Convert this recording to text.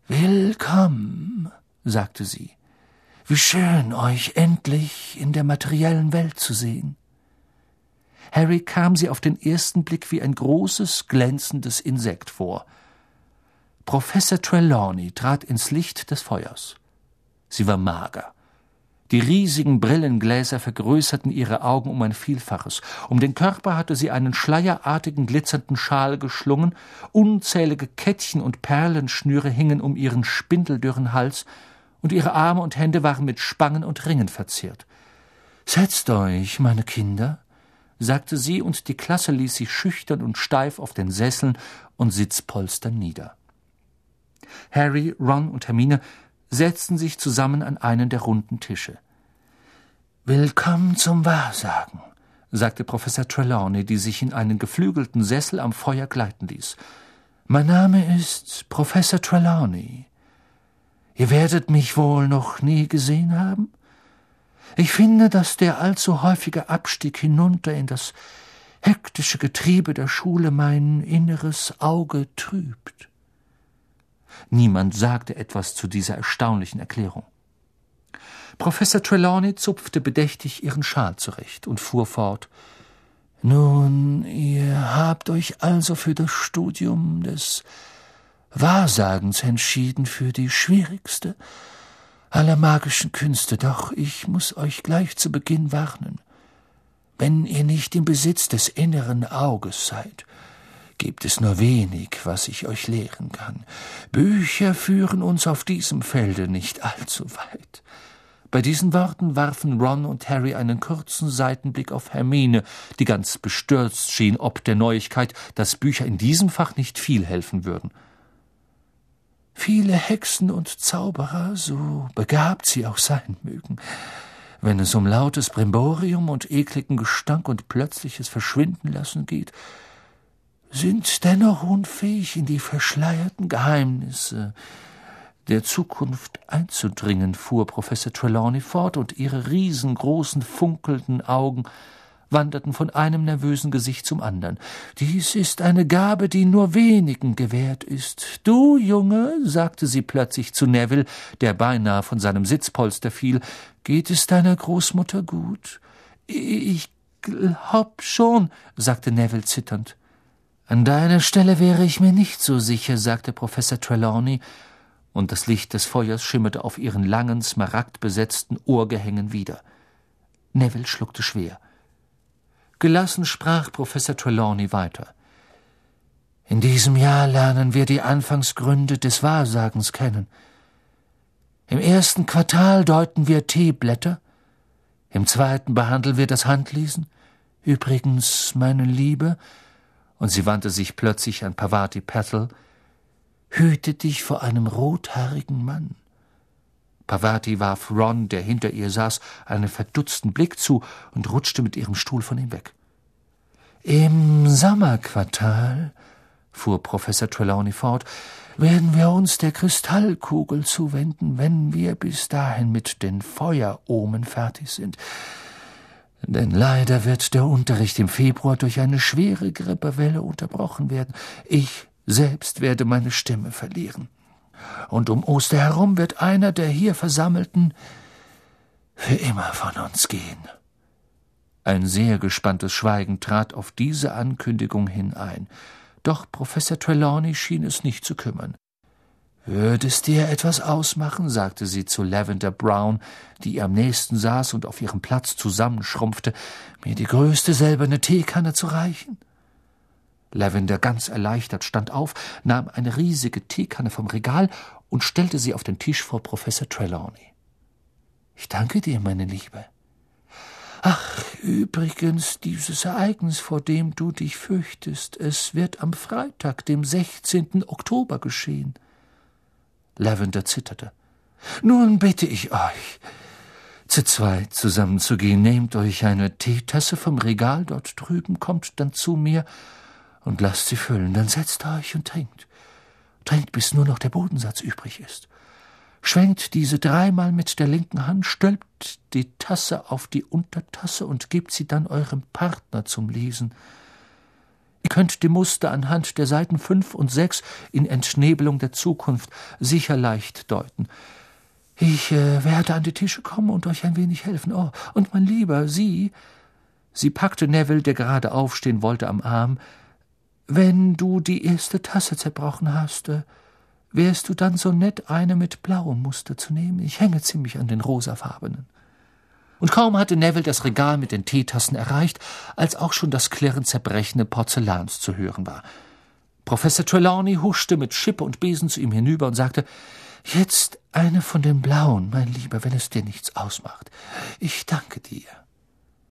»Willkommen«, sagte sie. »Wie schön, euch endlich in der materiellen Welt zu sehen.« Harry kam sie auf den ersten Blick wie ein großes, glänzendes Insekt vor. Professor Trelawney trat ins Licht des Feuers. Sie war mager. Die riesigen Brillengläser vergrößerten ihre Augen um ein Vielfaches. Um den Körper hatte sie einen schleierartigen, glitzernden Schal geschlungen, unzählige Kettchen und Perlenschnüre hingen um ihren spindeldürren Hals, und ihre Arme und Hände waren mit Spangen und Ringen verziert. »Setzt euch, meine Kinder«, sagte sie, und die Klasse ließ sich schüchtern und steif auf den Sesseln und Sitzpolstern nieder. Harry, Ron und Hermine setzten sich zusammen an einen der runden Tische. »Willkommen zum Wahrsagen«, sagte Professor Trelawney, die sich in einen geflügelten Sessel am Feuer gleiten ließ. »Mein Name ist Professor Trelawney. Ihr werdet mich wohl noch nie gesehen haben? Ich finde, dass der allzu häufige Abstieg hinunter in das hektische Getriebe der Schule mein inneres Auge trübt.« Niemand sagte etwas zu dieser erstaunlichen Erklärung. Professor Trelawney zupfte bedächtig ihren Schal zurecht und fuhr fort. »Nun, ihr habt euch also für das Studium des Wahrsagens entschieden, für die schwierigste aller magischen Künste. Doch ich muß euch gleich zu Beginn warnen. Wenn ihr nicht im Besitz des inneren Auges seid, gibt es nur wenig, was ich euch lehren kann. Bücher führen uns auf diesem Felde nicht allzu weit.« Bei diesen Worten warfen Ron und Harry einen kurzen Seitenblick auf Hermine, die ganz bestürzt schien ob der Neuigkeit, dass Bücher in diesem Fach nicht viel helfen würden. »Viele Hexen und Zauberer, so begabt sie auch sein mögen, wenn es um lautes Brimborium und ekligen Gestank und plötzliches Verschwindenlassen geht, sind dennoch unfähig, in die verschleierten Geheimnisse der Zukunft einzudringen«, fuhr Professor Trelawney fort, und ihre riesengroßen, funkelnden Augen wanderten von einem nervösen Gesicht zum anderen. »Dies ist eine Gabe, die nur wenigen gewährt ist. Du, Junge«, sagte sie plötzlich zu Neville, der beinahe von seinem Sitzpolster fiel, »geht es deiner Großmutter gut?« »Ich glaub schon«, sagte Neville zitternd. »An deiner Stelle wäre ich mir nicht so sicher«, sagte Professor Trelawney, und das Licht des Feuers schimmerte auf ihren langen, smaragdbesetzten Ohrgehängen wieder. Neville schluckte schwer. Gelassen sprach Professor Trelawney weiter. »In diesem Jahr lernen wir die Anfangsgründe des Wahrsagens kennen. Im ersten Quartal deuten wir Teeblätter, im zweiten behandeln wir das Handlesen. Übrigens, meine Liebe«, und sie wandte sich plötzlich an Parvati Patel, »hüte dich vor einem rothaarigen Mann.« Parvati warf Ron, der hinter ihr saß, einen verdutzten Blick zu und rutschte mit ihrem Stuhl von ihm weg. »Im Sommerquartal«, fuhr Professor Trelawney fort, »werden wir uns der Kristallkugel zuwenden, wenn wir bis dahin mit den Feueromen fertig sind. Denn leider wird der Unterricht im Februar durch eine schwere Grippewelle unterbrochen werden. Ich selbst werde meine Stimme verlieren. Und um Oster herum wird einer der hier Versammelten für immer von uns gehen.« Ein sehr gespanntes Schweigen trat auf diese Ankündigung hin ein. Doch Professor Trelawney schien es nicht zu kümmern. »Würde es dir etwas ausmachen«, sagte sie zu Lavender Brown, die ihr am nächsten saß und auf ihrem Platz zusammenschrumpfte, »mir die größte silberne Teekanne zu reichen?« Lavender, ganz erleichtert, stand auf, nahm eine riesige Teekanne vom Regal und stellte sie auf den Tisch vor Professor Trelawney. »Ich danke dir, meine Liebe. Ach, übrigens, dieses Ereignis, vor dem du dich fürchtest, es wird am Freitag, dem 16. Oktober geschehen.« Lavender zitterte. »Nun bitte ich euch, zu zweit zusammenzugehen. Nehmt euch eine Teetasse vom Regal dort drüben, kommt dann zu mir und lasst sie füllen. Dann setzt euch und trinkt. Trinkt, bis nur noch der Bodensatz übrig ist. Schwenkt diese 3-mal mit der linken Hand, stülpt die Tasse auf die Untertasse und gebt sie dann eurem Partner zum Lesen. Ihr könnt die Muster anhand der Seiten 5 und 6 in Entschnebelung der Zukunft sicher leicht deuten. Ich werde an die Tische kommen und euch ein wenig helfen. Oh, und mein Lieber, Sie packte Neville, der gerade aufstehen wollte, am Arm. Wenn du die erste Tasse zerbrochen hast, wärst du dann so nett, eine mit blauem Muster zu nehmen? Ich hänge ziemlich an den rosafarbenen. Und kaum hatte Neville das Regal mit den Teetassen erreicht, als auch schon das Klirren zerbrechenden Porzellans zu hören war. Professor Trelawney huschte mit Schippe und Besen zu ihm hinüber und sagte: »Jetzt eine von den blauen, mein Lieber, wenn es dir nichts ausmacht. Ich danke dir.«